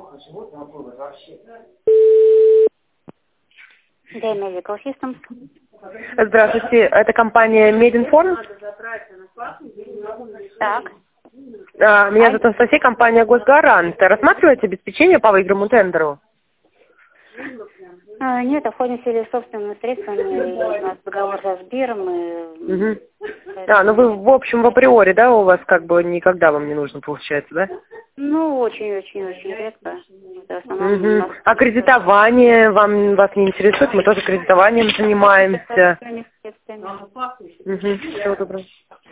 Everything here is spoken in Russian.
Да, Medical Systems. Здравствуйте, это компания Medinform. Так. Меня зовут Анастасия, компания Госгарант. Рассматриваете обеспечение по выигранному тендеру? Нет, оформили собственными средствами, у нас договор со Сбером. Угу. Ну вы, в общем, в априори, да, у вас как бы никогда вам не нужно, получается, да? Ну, очень-очень-очень редко. В основном у нас... А кредитование вас не интересует? Мы тоже кредитованием занимаемся. Нет. Всего доброго.